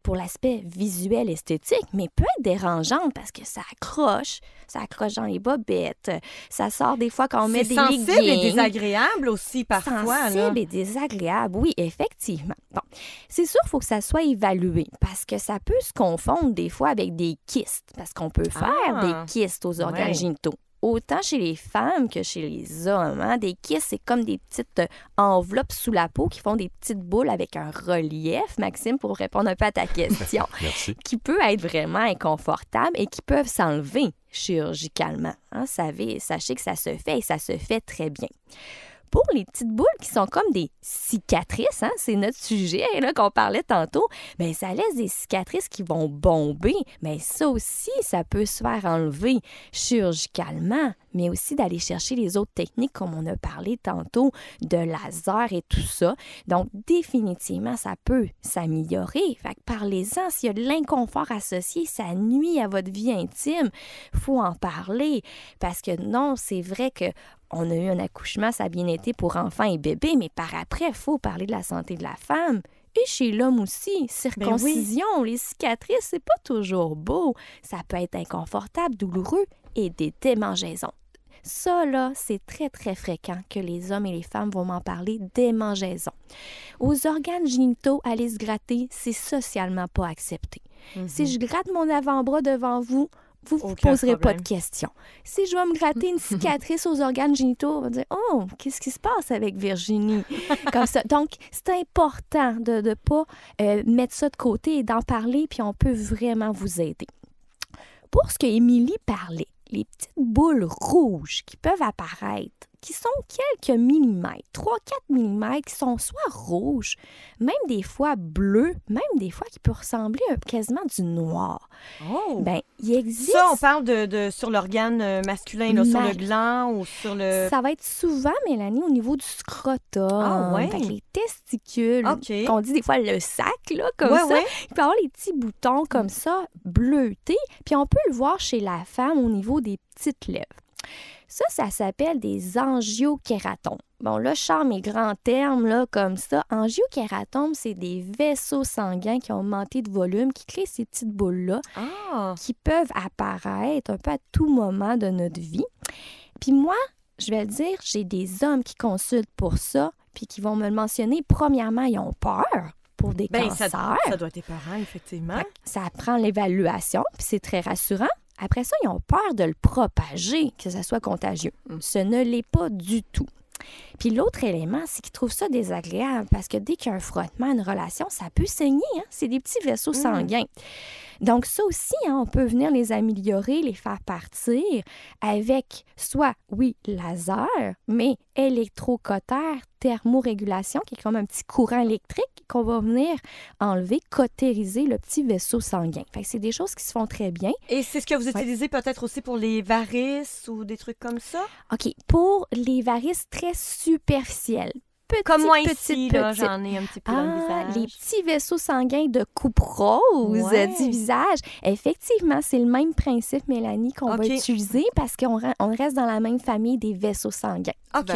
pour l'aspect visuel, esthétique, mais peut être dérangeante parce que ça accroche dans les bobettes, ça sort des fois quand on met des leggings.
C'est sensible et désagréable aussi parfois.
Sensible et désagréable, oui, effectivement. Bon, c'est sûr, il faut que ça soit évalué parce que ça peut se confondre des fois avec des kystes, parce qu'on peut faire des kystes aux organes génitaux. Autant chez les femmes que chez les hommes. Hein? Des kystes, c'est comme des petites enveloppes sous la peau qui font des petites boules avec un relief, Maxime, pour répondre un peu à ta question.
Merci.
Qui peut être vraiment inconfortable et qui peuvent s'enlever chirurgicalement. Hein? Sachez que ça se fait et ça se fait très bien. Pour les petites boules qui sont comme des cicatrices, hein, c'est notre sujet là, qu'on parlait tantôt, bien, ça laisse des cicatrices qui vont bomber. Mais ça aussi, ça peut se faire enlever chirurgicalement, mais aussi d'aller chercher les autres techniques comme on a parlé tantôt, de laser et tout ça. Donc, définitivement, ça peut s'améliorer. Fait que parlez-en. S'il y a de l'inconfort associé, ça nuit à votre vie intime, il faut en parler. Parce que non, c'est vrai que on a eu un accouchement, ça a bien été pour enfants et bébés, mais par après, il faut parler de la santé de la femme. Et chez l'homme aussi, circoncision, les cicatrices, c'est pas toujours beau. Ça peut être inconfortable, douloureux et des démangeaisons. Ça, là, c'est très, très fréquent que les hommes et les femmes vont m'en parler, démangeaisons. Aux organes génitaux, aller se gratter, c'est socialement pas accepté. Si je gratte mon avant-bras devant vous, vous ne poserez pas de questions. Si je vais me gratter une cicatrice aux organes génitaux, on va dire « Oh, qu'est-ce qui se passe avec Virginie? » Comme ça. Donc, c'est important de ne pas mettre ça de côté et d'en parler, puis on peut vraiment vous aider. Pour ce que Émilie parlait, les petites boules rouges qui peuvent apparaître, qui sont quelques millimètres, 3-4 millimètres, qui sont soit rouges, même des fois bleues, même des fois qui peuvent ressembler à quasiment du noir.
Oh!
Bien, il existe...
Ça, on parle de sur l'organe masculin, là, sur le gland ou sur le...
Ça va être souvent, Mélanie, au niveau du scrotum.
Ah ouais?
Fait que les testicules,
OK.
qu'on dit des fois le sac, là, comme ça.
Ouais.
Il peut y avoir les petits boutons comme ça, bleutés. Puis on peut le voir chez la femme au niveau des petites lèvres. Ça s'appelle des angiochératomes. Bon, là, je sors mes grands termes, là, comme ça. Angiochératomes, c'est des vaisseaux sanguins qui ont augmenté de volume, qui créent ces petites boules-là, qui peuvent apparaître un peu à tout moment de notre vie. Puis moi, je vais le dire, j'ai des hommes qui consultent pour ça, puis qui vont me le mentionner. Premièrement, ils ont peur pour des cancers.
Ça doit être épeurant, effectivement.
Ça prend l'évaluation, puis c'est très rassurant. Après ça, ils ont peur de le propager, que ça soit contagieux. Ce ne l'est pas du tout. Puis l'autre élément, c'est qu'ils trouvent ça désagréable parce que dès qu'il y a un frottement, une relation, ça peut saigner. Hein? C'est des petits vaisseaux sanguins. Donc ça aussi, on peut venir les améliorer, les faire partir avec soit, oui, laser, mais électrocauteur, thermorégulation, qui est comme un petit courant électrique qu'on va venir enlever, cautériser le petit vaisseau sanguin. Fait que c'est des choses qui se font très bien.
Et c'est ce que vous utilisez peut-être aussi pour les varices ou des trucs comme ça?
OK. Pour les varices très superficielles,
comme moi ici, là, j'en ai un petit peu dans le visage.
Les petits vaisseaux sanguins de coupe rose du visage. Effectivement, c'est le même principe, Mélanie, qu'on va utiliser parce qu'on reste dans la même famille des vaisseaux sanguins.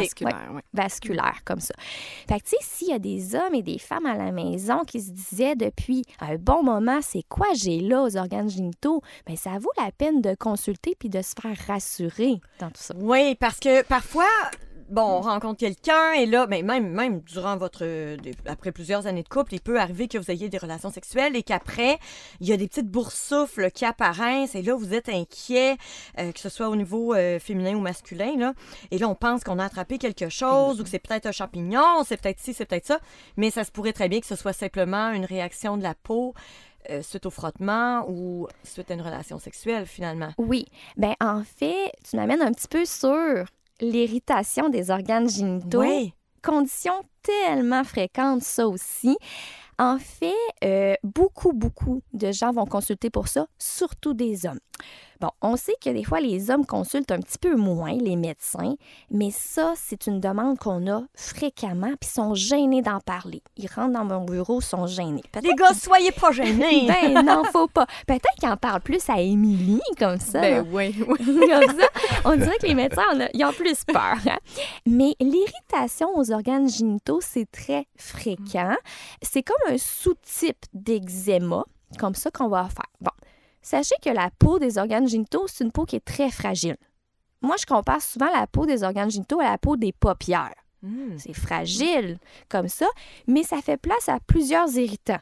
Vasculaires, comme ça. Fait que, tu sais, s'il y a des hommes et des femmes à la maison qui se disaient depuis un bon moment, c'est quoi j'ai là aux organes génitaux, bien, ça vaut la peine de consulter puis de se faire rassurer dans tout ça.
Oui, parce que parfois... Bon, on rencontre quelqu'un et là, ben même durant après plusieurs années de couple, il peut arriver que vous ayez des relations sexuelles et qu'après, il y a des petites boursoufles qui apparaissent et là, vous êtes inquiet, que ce soit au niveau féminin ou masculin, là. Et là, on pense qu'on a attrapé quelque chose ou que c'est peut-être un champignon, c'est peut-être ci, c'est peut-être ça, mais ça se pourrait très bien que ce soit simplement une réaction de la peau suite au frottement ou suite à une relation sexuelle, finalement.
Oui. Bien, en fait, tu m'amènes un petit peu sur l'irritation des organes génitaux.
Oui.
Condition tellement fréquente, ça aussi. En fait, beaucoup de gens vont consulter pour ça, surtout des hommes. Bon, on sait que des fois, les hommes consultent un petit peu moins, les médecins, mais ça, c'est une demande qu'on a fréquemment, puis ils sont gênés d'en parler. Ils rentrent dans mon bureau, ils sont gênés.
Les gars, soyez pas gênés!
Ben non, faut pas. Peut-être qu'ils en parlent plus à Émilie, comme ça.
Ben oui.
Comme ça, on dirait que les médecins, ils ont plus peur. Hein? Mais l'irritation aux organes génitaux, c'est très fréquent. C'est comme un sous-type d'eczéma. comme ça qu'on va faire. Bon, sachez que la peau des organes génitaux, c'est une peau qui est très fragile. Moi, je compare souvent la peau des organes génitaux à la peau des paupières. C'est fragile comme ça, mais ça fait place à plusieurs irritants.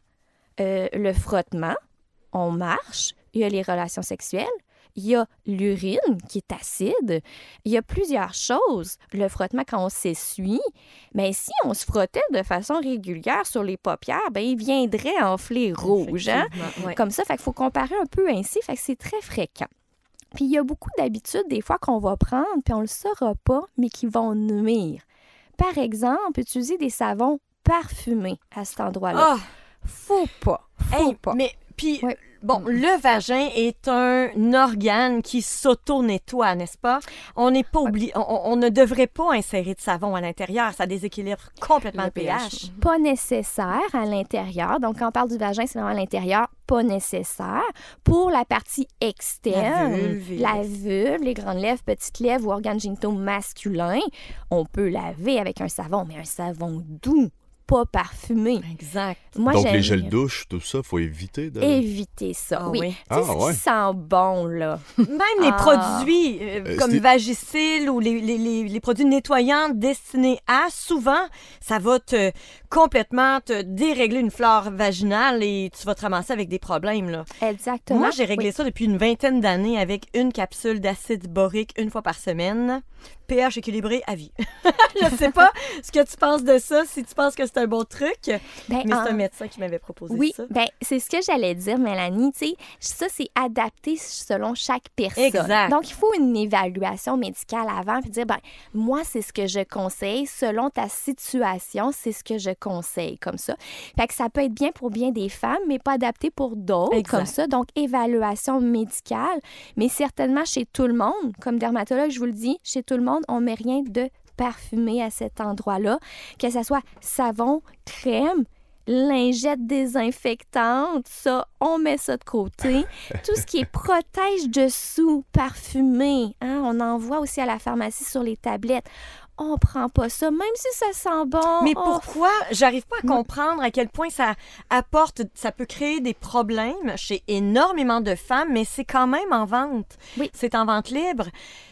Le frottement, on marche, il y a les relations sexuelles, il y a l'urine qui est acide, il y a plusieurs choses. Le frottement quand on s'essuie, mais si on se frottait de façon régulière sur les paupières, bien, il viendrait enfler rouge. Hein?
Ouais.
Comme ça, il faut comparer un peu ainsi, fait que c'est très fréquent. Puis il y a beaucoup d'habitudes des fois qu'on va prendre, puis on ne le saura pas, mais qui vont nuire. Par exemple, utiliser des savons parfumés à cet endroit-là.
Ah!
Faut pas.
Mais puis,
Ouais.
bon, le vagin est un organe qui s'auto-nettoie, n'est-ce pas? On n'est pas obligé, on ne devrait pas insérer de savon à l'intérieur. Ça déséquilibre complètement le pH.
Pas nécessaire à l'intérieur. Donc, quand on parle du vagin, c'est vraiment à l'intérieur, pas nécessaire. Pour la partie externe, la vulve, les grandes lèvres, petites lèvres ou organes génitaux masculins, on peut laver avec un savon, mais un savon doux, pas parfumé.
Exact.
Moi,
Donc,
j'aime
les gels douche, tout ça, faut éviter de...
éviter ça,
Ah
oui.
oui.
Tu sais,
Ah,
ce
ouais.
qui sent bon, là.
Même les produits comme
c'était-
Vagisil ou les produits nettoyants destinés à, souvent, ça va complètement te dérégler une flore vaginale et tu vas te ramasser avec des problèmes, là.
Exactement.
Moi, j'ai réglé
Oui.
ça depuis une vingtaine d'années avec une capsule d'acide borique une fois par semaine. pH équilibré à vie. Je sais pas ce que tu penses de ça, si tu penses que c'est un bon truc,
Ben,
mais c'est un médecin qui m'avait proposé
Oui,
ça.
ben c'est ce que j'allais dire, Mélanie. Tu sais, ça, c'est adapté selon chaque personne.
Exact.
Donc, il faut une évaluation médicale avant puis dire, ben moi, c'est ce que je conseille. Selon ta situation, c'est ce que je conseille, comme ça. Fait que ça peut être bien pour bien des femmes, mais pas adapté pour d'autres,
Exact.
comme ça. Donc, évaluation médicale, mais certainement chez tout le monde. Comme dermatologue, je vous le dis, chez tout le monde, on met rien de parfumé à cet endroit-là, que ce soit savon, crème, lingette désinfectante, ça, on met ça de côté. Tout ce qui est protège-dessous, parfumé, hein, on en voit aussi à la pharmacie sur les tablettes. On prend pas ça, même si ça sent bon.
Mais
Oh,
pourquoi? J'arrive pas à comprendre à quel point ça apporte, ça peut créer des problèmes chez énormément de femmes, mais c'est quand même en vente.
Oui.
C'est en vente libre.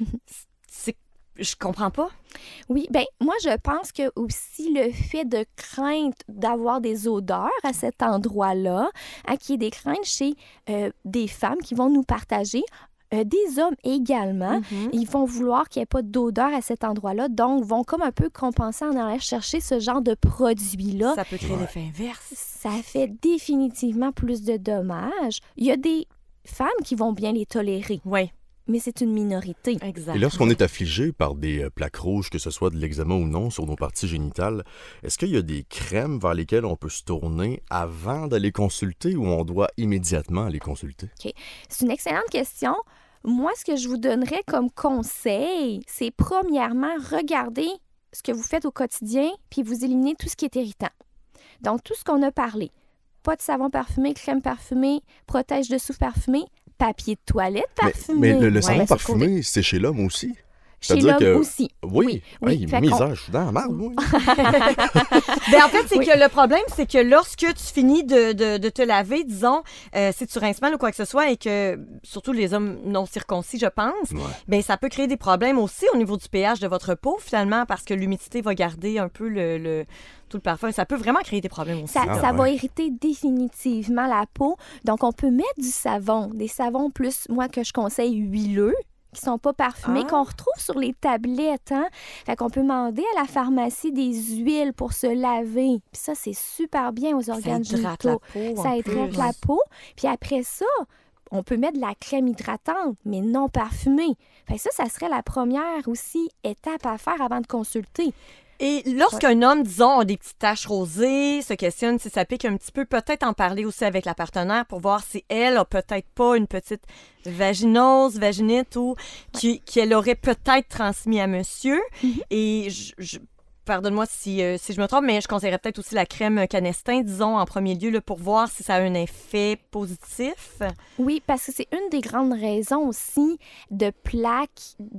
Je comprends pas.
Oui, bien, moi, je pense que aussi le fait de crainte d'avoir des odeurs à cet endroit-là, hein, qu'il y ait des craintes chez des femmes qui vont nous partager, des hommes également, ils vont vouloir qu'il n'y ait pas d'odeur à cet endroit-là, donc vont comme un peu compenser en allant chercher ce genre de produit-là.
Ça peut créer l'effet inverse.
Ça fait définitivement plus de dommages. Il y a des femmes qui vont bien les tolérer,
Oui,
mais c'est une minorité.
exact.
Et lorsqu'on est affligé par des plaques rouges, que ce soit de l'eczéma ou non, sur nos parties génitales, est-ce qu'il y a des crèmes vers lesquelles on peut se tourner avant d'aller consulter ou on doit immédiatement aller consulter?
C'est une excellente question. Moi, ce que je vous donnerais comme conseil, c'est premièrement, regarder ce que vous faites au quotidien, puis vous éliminez tout ce qui est irritant. Donc, tout ce qu'on a parlé. Pas de savon parfumé, crème parfumée, protège-dessous parfumé, papier de toilette parfumé.
Mais le
Ouais,
savon
c'est
parfumé, c'est chez l'homme aussi?
Chez
C'est-à-dire
l'homme
que-
aussi.
Oui. Hey,
Fait qu'on-
misère, je suis dans la marde, moi.
Ben, en fait, c'est que le problème, c'est que lorsque tu finis de te laver, disons, si tu rinces mal ou quoi que ce soit, et que, surtout les hommes non circoncis, je pense,
Ouais.
ben ça peut créer des problèmes aussi au niveau du pH de votre peau, finalement, parce que l'humidité va garder un peu tout le parfum. Ça peut vraiment créer des problèmes aussi.
Ça,
Ah,
ça va
ouais.
irriter définitivement la peau. Donc, on peut mettre du savon, des savons plus, moi, que je conseille huileux, qui sont pas parfumés,
Ah.
qu'on retrouve sur les tablettes. Hein? Fait qu'on peut demander à la pharmacie des huiles pour se laver. Puis ça, c'est super bien aux
Ça
organes
hydrate la
génitaux.
peau.
Ça
en
hydrate
plus.
la peau. Puis après ça, on peut mettre de la crème hydratante, mais non parfumée. Fait que ça serait la première aussi étape à faire avant de consulter.
Et lorsqu'un homme, disons, a des petites taches rosées, se questionne si ça pique un petit peu, peut-être en parler aussi avec la partenaire pour voir si elle a peut-être pas une petite vaginose, vaginite ou qu'elle aurait peut-être transmis à monsieur. Et pardonne-moi si je me trompe, mais je conseillerais peut-être aussi la crème Canestin, disons, en premier lieu, là, pour voir si ça a un effet positif.
Oui, parce que c'est une des grandes raisons aussi de plaques, de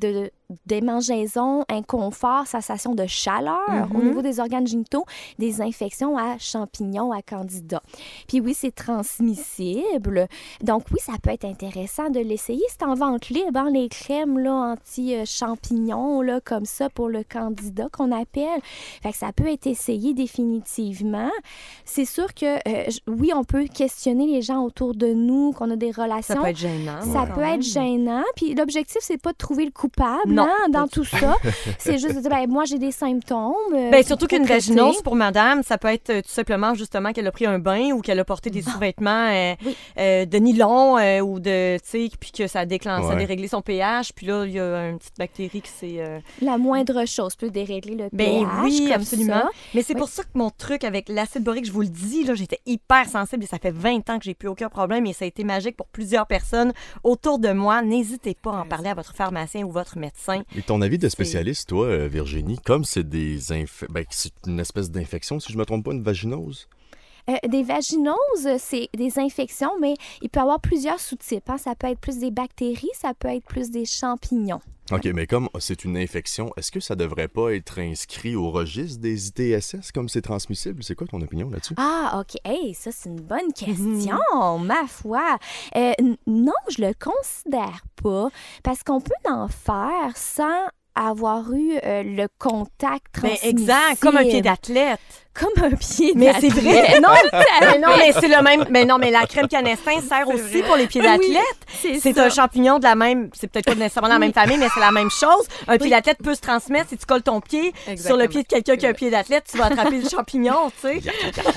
démangeaisons, inconfort, sensation de chaleur au niveau des organes génitaux, des infections à champignons, à candida. Puis oui, c'est transmissible. Donc oui, ça peut être intéressant de l'essayer. C'est en vente libre, hein, les crèmes là, anti-champignons, là, comme ça, pour le candida qu'on appelle. Fait que ça peut être essayé définitivement. C'est sûr que, oui, on peut questionner les gens autour de nous, qu'on a des relations.
Ça peut être gênant.
Ça peut être gênant. Puis l'objectif, c'est pas de trouver le coupable dans tout ça. C'est juste de dire, ben, moi, j'ai des symptômes.
Surtout qu'une vaginose pour madame, ça peut être tout simplement justement qu'elle a pris un bain ou qu'elle a porté des sous-vêtements de nylon ou de, tu sais, puis que ça déclenche, ça a déréglé son pH. Puis là, il y a une petite bactérie qui s'est...
La moindre chose peut dérégler le
Ben
pH.
oui,
comme
absolument.
ça.
Mais c'est pour ça que mon truc avec l'acide borique, je vous le dis, là, j'étais hyper sensible et ça fait 20 ans que j'ai plus aucun problème et ça a été magique pour plusieurs personnes autour de moi. N'hésitez pas à en parler à votre pharmacien ou votre médecin.
Et ton avis de spécialiste, toi, Virginie, comme c'est c'est une espèce d'infection, si je me trompe pas, une vaginose?
Des vaginoses, c'est des infections, mais il peut y avoir plusieurs sous-types. Hein. Ça peut être plus des bactéries, ça peut être plus des champignons.
OK, mais comme c'est une infection, est-ce que ça devrait pas être inscrit au registre des ITSS comme c'est transmissible? C'est quoi ton opinion là-dessus?
Ah, OK. Hey, ça, c'est une bonne question, ma foi. Non, je le considère pas, parce qu'on peut en faire sans avoir eu le contact transmissible.
Exact, comme un pied d'athlète.
Comme un pied
Mais
d'athlète.
c'est vrai. Mais c'est le même. Mais non, mais la crème canestin sert aussi pour les pieds d'athlète. C'est un champignon de la même. C'est peut-être pas nécessairement de la même famille, mais c'est la même chose. Un pied d'athlète peut se transmettre si tu colles ton pied sur le pied de quelqu'un qui a un pied d'athlète, tu vas attraper le champignon, tu sais.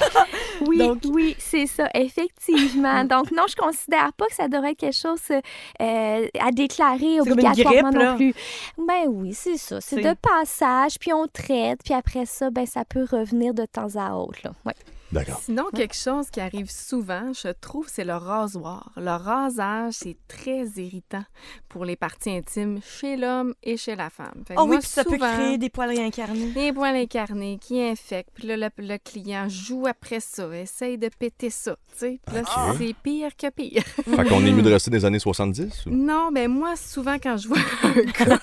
Oui, c'est ça, effectivement. Donc non, je considère pas que ça devrait être quelque chose à déclarer obligatoirement non plus. Ben oui, c'est ça. C'est de passage, puis on traite, puis après ça, ben ça peut revenir de temps à autre. Là. Ouais.
D'accord.
Sinon, quelque chose qui arrive souvent, je trouve, c'est le rasoir. Le rasage, c'est très irritant pour les parties intimes chez l'homme et chez la femme.
Oui, puis ça peut créer des poils réincarnés.
Des poils incarnés qui infectent. Puis là, le client joue après ça, essaye de péter ça. Tu sais, puis là, c'est pire que pire.
Fait qu'on est mieux de rester des années 70? Ou?
Non, ben moi, souvent, quand je vois un cas...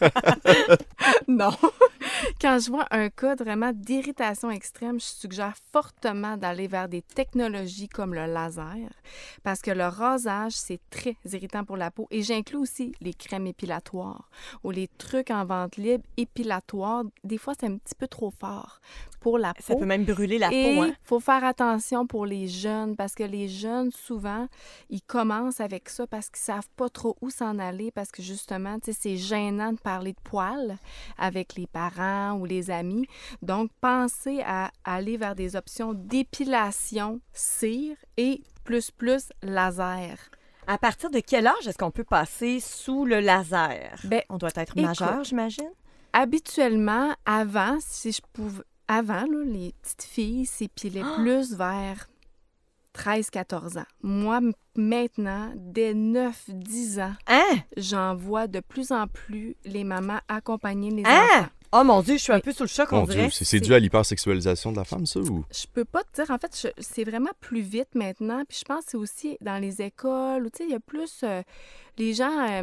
non. Quand je vois un cas vraiment d'irritation extrême, je suggère fortement d'aller vers des technologies comme le laser parce que le rasage, c'est très irritant pour la peau. Et j'inclus aussi les crèmes épilatoires ou les trucs en vente libre épilatoires. Des fois, c'est un petit peu trop fort pour la peau.
Ça peut même brûler la peau.
Il faut faire attention pour les jeunes parce que les jeunes, souvent, ils commencent avec ça parce qu'ils savent pas trop où s'en aller parce que justement, c'est gênant de parler de poils avec les parents ou les amis. Donc, pensez à aller vers des options d'épilation cire et plus laser.
À partir de quel âge est-ce qu'on peut passer sous le laser?
Ben,
on doit être majeur, j'imagine?
Habituellement, avant, là, les petites filles s'épilaient plus vers 13-14 ans. Moi, maintenant, dès 9-10 ans, j'en vois de plus en plus les mamans accompagner les enfants.
Oh mon Dieu, je suis un peu sous le choc, on dirait.
C'est dû à l'hypersexualisation de la femme, ça? Ou?
Je peux pas te dire. En fait, c'est vraiment plus vite maintenant. Puis je pense que c'est aussi dans les écoles où, tu sais, il y a plus... les gens...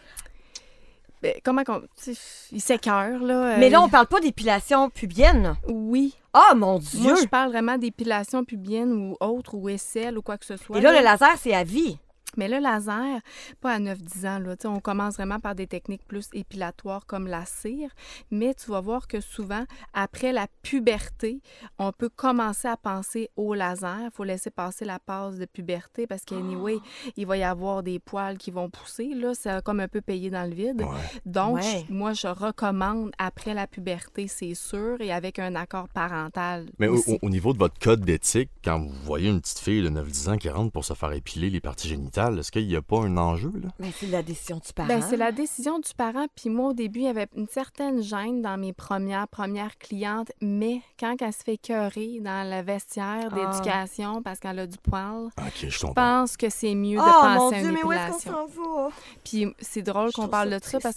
ils s'écœurent, là.
Mais là, on parle pas d'épilation pubienne.
Oui.
Oh mon Dieu!
Moi, je parle vraiment d'épilation pubienne ou autre, ou aisselle, ou quoi que ce soit.
Et là, le laser, c'est à vie.
Mais le laser, pas à 9-10 ans, là, on commence vraiment par des techniques plus épilatoires comme la cire, mais tu vas voir que souvent, après la puberté, on peut commencer à penser au laser. Il faut laisser passer la passe de puberté parce qu'anyway, il va y avoir des poils qui vont pousser. Là, c'est comme un peu payé dans le vide. Ouais. Donc, moi, je recommande après la puberté, c'est sûr, et avec un accord parental.
Mais au niveau de votre code d'éthique, quand vous voyez une petite fille de 9-10 ans qui rentre pour se faire épiler les parties génitales, est-ce qu'il n'y a pas un enjeu, là?
Mais c'est la décision du parent.
Bien, c'est la décision du parent. Puis moi, au début, il y avait une certaine gêne dans mes premières clientes, mais quand elle se fait écœurer dans le vestiaire d'éducation parce qu'elle a du poil, je pense que c'est mieux de penser à une épilation.
Mais où est-ce qu'on s'en va?
Puis c'est drôle qu'on parle de ça parce que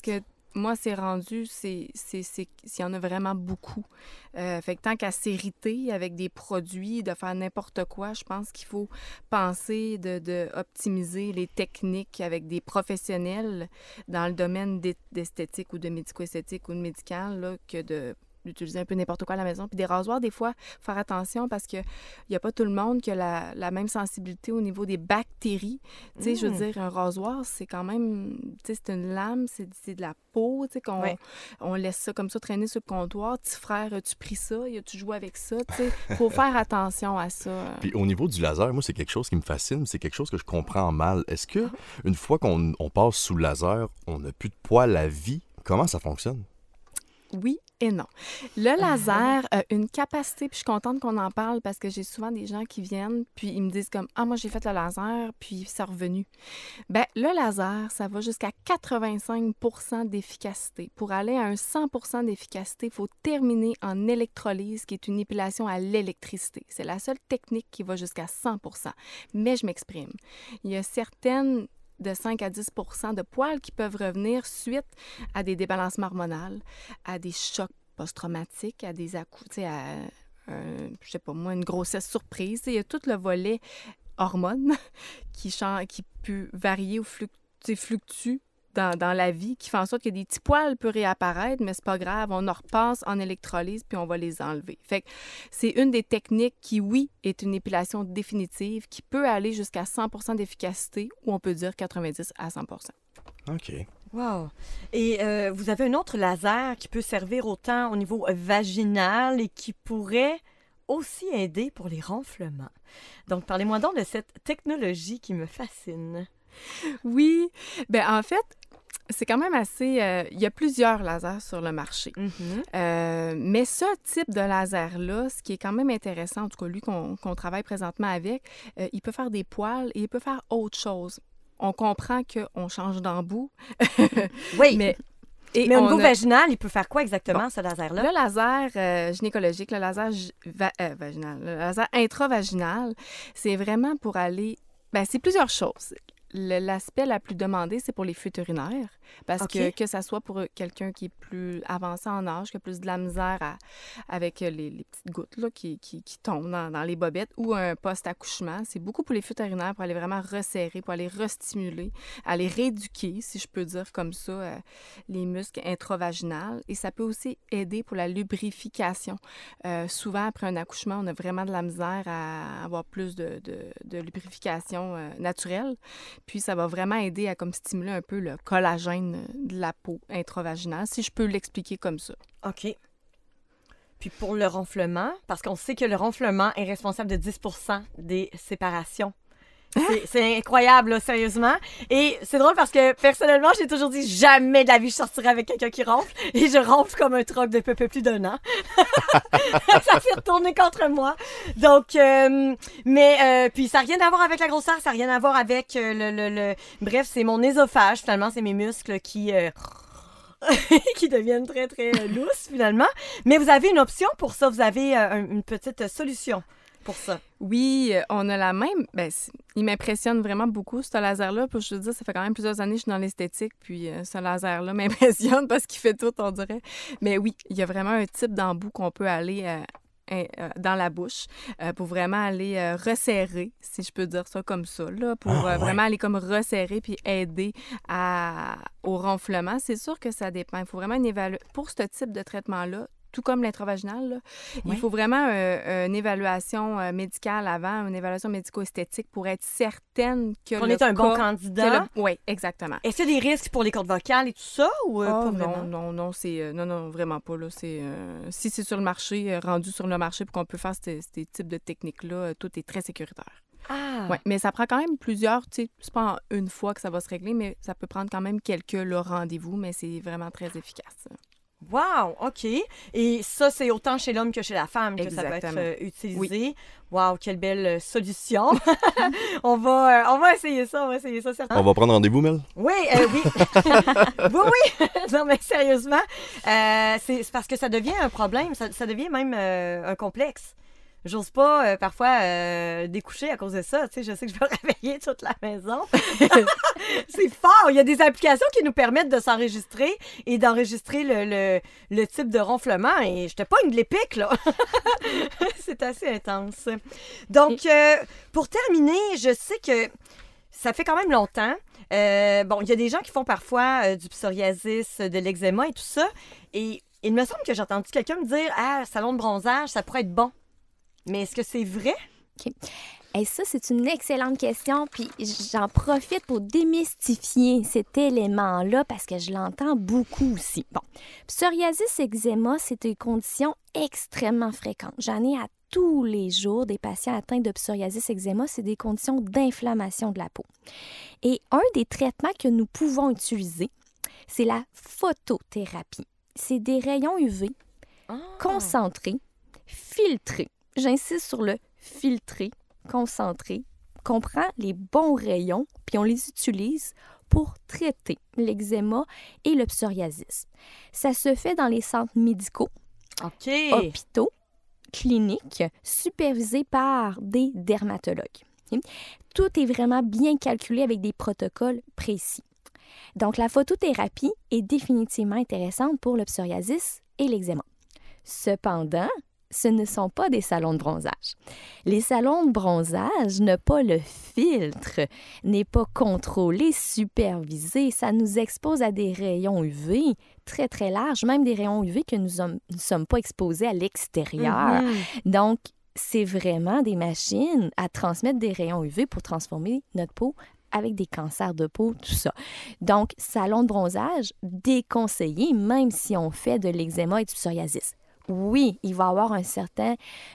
moi, c'est rendu, il y en a vraiment beaucoup. Fait que tant qu'à s'irriter avec des produits, de faire n'importe quoi, je pense qu'il faut penser de optimiser les techniques avec des professionnels dans le domaine d'esthétique ou de médico-esthétique ou de médical, là, que d'utiliser un peu n'importe quoi à la maison. Puis des rasoirs, des fois, faire attention parce qu'il n'y a pas tout le monde qui a la même sensibilité au niveau des bactéries. Tu sais, je veux dire, un rasoir, c'est quand même, tu sais, c'est une lame, c'est de la peau, tu sais, on laisse ça comme ça traîner sur le comptoir. Petit frère, as-tu pris ça? As-tu joué avec ça? Tu sais, il faut faire attention à ça.
Puis au niveau du laser, moi, c'est quelque chose qui me fascine, c'est quelque chose que je comprends mal. Est-ce que une fois qu'on passe sous le laser, on n'a plus de poils à vie? Comment ça fonctionne?
Oui et non. Le laser a une capacité, puis je suis contente qu'on en parle parce que j'ai souvent des gens qui viennent, puis ils me disent comme « Ah, moi, j'ai fait le laser, puis c'est revenu. » Bien, le laser, ça va jusqu'à 85 % d'efficacité. Pour aller à un 100 % d'efficacité, il faut terminer en électrolyse, qui est une épilation à l'électricité. C'est la seule technique qui va jusqu'à 100 %. Mais je m'exprime. Il y a certaines de 5 à 10 % de poils qui peuvent revenir suite à des débalancements hormonaux, à des chocs post-traumatiques, à des je sais pas moi, une grossesse surprise. Il y a tout le volet hormones qui peut varier ou fluctue dans la vie, qui fait en sorte que des petits poils peuvent réapparaître, mais c'est pas grave, on en repasse en électrolyse puis on va les enlever. Fait que c'est une des techniques qui, oui, est une épilation définitive, qui peut aller jusqu'à 100 % d'efficacité ou on peut dire 90 à 100 %.
OK.
Wow! Et vous avez un autre laser qui peut servir autant au niveau vaginal et qui pourrait aussi aider pour les ronflements. Donc, parlez-moi donc de cette technologie qui me fascine.
Oui, bien en fait, c'est quand même assez... il y a plusieurs lasers sur le marché. Mais ce type de laser-là, ce qui est quand même intéressant, en tout cas lui qu'on travaille présentement avec, il peut faire des poils et il peut faire autre chose. On comprend qu'on change d'embout.
Oui,
mais
au niveau vaginal, il peut faire quoi exactement, ce laser-là?
Le laser gynécologique, le laser vaginal, le laser intravaginal, c'est vraiment pour aller... Bien, c'est plusieurs choses. L'aspect la plus demandé, c'est pour les fuites urinaires, parce que ça soit pour quelqu'un qui est plus avancé en âge, qui a plus de la misère avec les petites gouttes là, qui tombent dans les bobettes, ou un post-accouchement, c'est beaucoup pour les fuites urinaires, pour aller vraiment resserrer, pour aller restimuler, aller rééduquer, si je peux dire comme ça, les muscles intravaginales. Et ça peut aussi aider pour la lubrification. Souvent, après un accouchement, on a vraiment de la misère à avoir plus de lubrification naturelle. Puis, ça va vraiment aider à comme stimuler un peu le collagène de la peau intravaginale, si je peux l'expliquer comme ça.
OK. Puis pour le ronflement, parce qu'on sait que le ronflement est responsable de 10 % des séparations. C'est incroyable, là, sérieusement. Et c'est drôle parce que, personnellement, j'ai toujours dit jamais de la vie je sortirai avec quelqu'un qui ronfle. Et je ronfle comme un troc depuis un peu plus d'1 an. Ça s'est retourné contre moi. Donc, puis ça n'a rien à voir avec la grosseur, ça n'a rien à voir avec Bref, c'est mon œsophage, finalement, c'est mes muscles qui deviennent très, très lousses, finalement. Mais vous avez une option pour ça, vous avez une petite solution pour ça.
Oui, on a la même. Ben, il m'impressionne vraiment beaucoup, ce laser-là. Puis je te dis, ça fait quand même plusieurs années que je suis dans l'esthétique. Puis ce laser-là m'impressionne parce qu'il fait tout, on dirait. Mais oui, il y a vraiment un type d'embout qu'on peut aller dans la bouche pour vraiment aller resserrer, si je peux dire ça comme ça, là, pour vraiment aller comme resserrer puis aider au ronflement. C'est sûr que ça dépend. Il faut vraiment pour ce type de traitement-là, tout comme l'intravaginal, là, il faut vraiment une évaluation médicale avant, une évaluation médico-esthétique pour être certaine que
qu'on est un bon candidat.
Oui, exactement.
Est-ce qu'il y a des risques pour les cordes vocales et tout ça? Ou pas vraiment?
Non, non, vraiment pas. Là, si c'est sur le marché, rendu sur le marché pour qu'on peut faire ces types de techniques-là, tout est très sécuritaire.
Ah!
Oui, mais ça prend quand même plusieurs, tu sais, c'est pas en une fois que ça va se régler, mais ça peut prendre quand même quelques rendez-vous, mais c'est vraiment très efficace.
Wow, OK. Et ça, c'est autant chez l'homme que chez la femme que
Exactement.
ça peut être utilisé.
Oui.
Wow, quelle belle solution. on va essayer ça, certainement.
On va prendre rendez-vous, Mel?
Oui, oui. oui. Non, mais sérieusement, c'est parce que ça devient un problème, ça devient même un complexe. j'ose pas parfois découcher à cause de ça. Tu sais, je sais que je vais réveiller toute la maison. C'est fort! Il y a des applications qui nous permettent de s'enregistrer et d'enregistrer le type de ronflement. Et je te pogne de l'épic, là! C'est assez intense. Donc, pour terminer, je sais que ça fait quand même longtemps. Bon, il y a des gens qui font parfois du psoriasis, de l'eczéma et tout ça. Et il me semble que j'ai entendu quelqu'un me dire « Ah, salon de bronzage, ça pourrait être bon. » Mais est-ce que c'est vrai?
OK. Et ça, c'est une excellente question, puis j'en profite pour démystifier cet élément-là parce que je l'entends beaucoup aussi. Bon, psoriasis, eczéma, c'est une condition extrêmement fréquente. J'en ai à tous les jours des patients atteints de psoriasis, eczéma, c'est des conditions d'inflammation de la peau. Et un des traitements que nous pouvons utiliser, c'est la photothérapie. C'est des rayons UV concentrés, filtrés. J'insiste sur le filtré, concentré, qu'on prend les bons rayons puis on les utilise pour traiter l'eczéma et le psoriasis. Ça se fait dans les centres médicaux, hôpitaux, cliniques, supervisés par des dermatologues. Tout est vraiment bien calculé avec des protocoles précis. Donc, la photothérapie est définitivement intéressante pour le psoriasis et l'eczéma. Cependant, ce ne sont pas des salons de bronzage. Les salons de bronzage n'ont pas le filtre, n'est pas contrôlé, supervisé. Ça nous expose à des rayons UV très, très larges, même des rayons UV que nous ne sommes pas exposés à l'extérieur. Donc, c'est vraiment des machines à transmettre des rayons UV pour transformer notre peau avec des cancers de peau, tout ça. Donc, salon de bronzage déconseillé, même si on fait de l'eczéma et du psoriasis. Oui, il va y avoir une certaine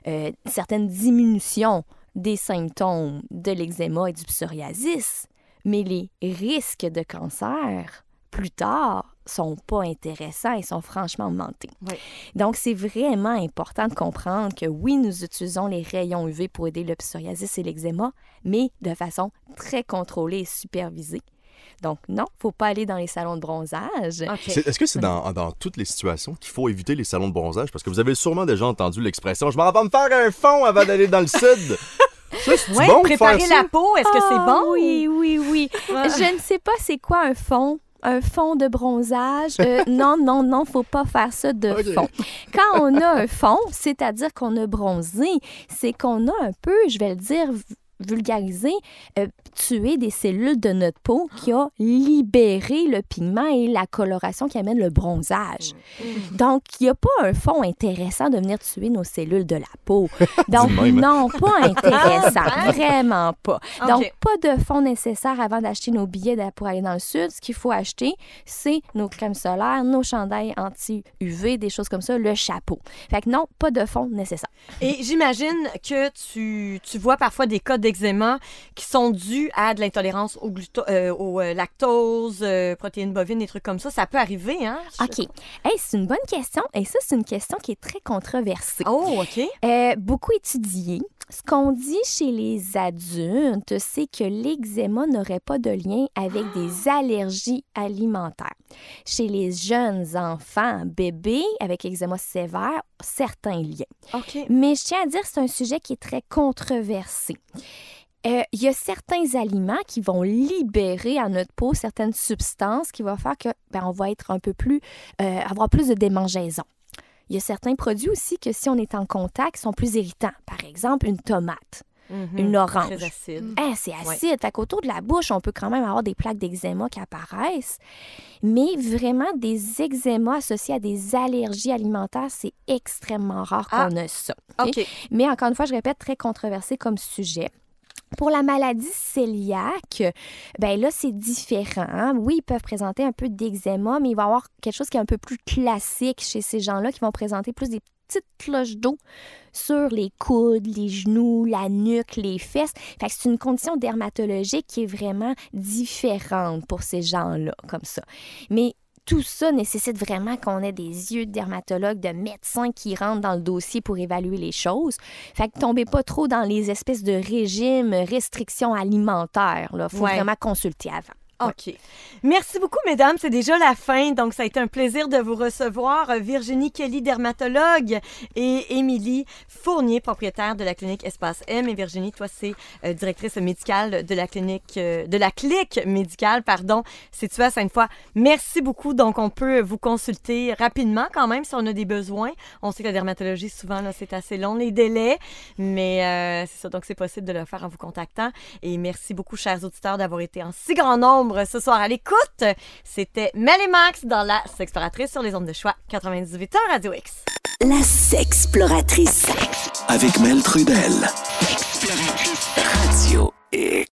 diminution des symptômes de l'eczéma et du psoriasis, mais les risques de cancer, plus tard, sont pas intéressants et sont franchement augmentés. Oui. Donc, c'est vraiment important de comprendre que oui, nous utilisons les rayons UV pour aider le psoriasis et l'eczéma, mais de façon très contrôlée et supervisée. Donc, non, il ne faut pas aller dans les salons de bronzage.
Okay. Est-ce que c'est dans toutes les situations qu'il faut éviter les salons de bronzage? Parce que vous avez sûrement déjà entendu l'expression « Je m'en vais me faire un fond avant d'aller dans le sud ».
Oui, bon préparer la peau, est-ce que c'est bon?
Oui. Je ne sais pas c'est quoi un fond. Un fond de bronzage. Non, faut pas faire ça de fond. Quand on a un fond, c'est-à-dire qu'on a bronzé, c'est qu'on a un peu, je vais le dire vulgarisé, tuer des cellules de notre peau qui a libéré le pigment et la coloration qui amène le bronzage. Donc, il n'y a pas un fond intéressant de venir tuer nos cellules de la peau. Donc, non, pas intéressant. Vraiment pas. Donc, pas de fond nécessaire avant d'acheter nos billets pour aller dans le sud. Ce qu'il faut acheter, c'est nos crèmes solaires, nos chandails anti-UV, des choses comme ça, le chapeau. Fait que non, pas de fond nécessaire.
Et j'imagine que tu vois parfois des cas d'eczéma qui sont dus à de l'intolérance au lactose, protéines bovines, des trucs comme ça. Ça peut arriver, hein?
OK. Hey, c'est une bonne question. Et ça, c'est une question qui est très controversée.
Oh, OK.
Beaucoup étudiée. Ce qu'on dit chez les adultes, c'est que l'eczéma n'aurait pas de lien avec des allergies alimentaires. Chez les jeunes enfants, bébés avec eczéma sévère, certains liens.
Okay.
Mais je tiens à dire que c'est un sujet qui est très controversé. Il y a certains aliments qui vont libérer à notre peau certaines substances qui vont faire que on va être un peu plus, avoir plus de démangeaisons. Il y a certains produits aussi que si on est en contact, sont plus irritants. Par exemple, une tomate, une orange.
Très acide.
C'est acide. Ouais. Fait qu'autour de la bouche, on peut quand même avoir des plaques d'eczéma qui apparaissent. Mais vraiment, des eczémas associés à des allergies alimentaires, c'est extrêmement rare qu'on a ça.
Okay?
Mais encore une fois, je répète, très controversé comme sujet. Pour la maladie cœliaque, là, c'est différent. Oui, ils peuvent présenter un peu d'eczéma, mais il va y avoir quelque chose qui est un peu plus classique chez ces gens-là qui vont présenter plus des petites cloches d'eau sur les coudes, les genoux, la nuque, les fesses. Fait que c'est une condition dermatologique qui est vraiment différente pour ces gens-là, comme ça. Mais tout ça nécessite vraiment qu'on ait des yeux de dermatologue, de médecins qui rentrent dans le dossier pour évaluer les choses. Fait que tombez pas trop dans les espèces de régimes, restrictions alimentaires. Il faut vraiment consulter avant.
OK. Merci beaucoup, mesdames. C'est déjà la fin. Donc, ça a été un plaisir de vous recevoir. Virginie Kelly, dermatologue, et Émilie Fournier, propriétaire de la clinique Espace M. Et Virginie, toi, c'est directrice médicale de la clinique, de la clique médicale, située à Sainte-Foy. Merci beaucoup. Donc, on peut vous consulter rapidement quand même si on a des besoins. On sait que la dermatologie, souvent, là, c'est assez long, les délais. Mais c'est ça. Donc, c'est possible de le faire en vous contactant. Et merci beaucoup, chers auditeurs, d'avoir été en si grand nombre ce soir à l'écoute. C'était Mel et Max dans la Sexploratrice sur les ondes de choix 98 ans Radio X.
La Sexploratrice.
Avec Mel Trudel. Radio X.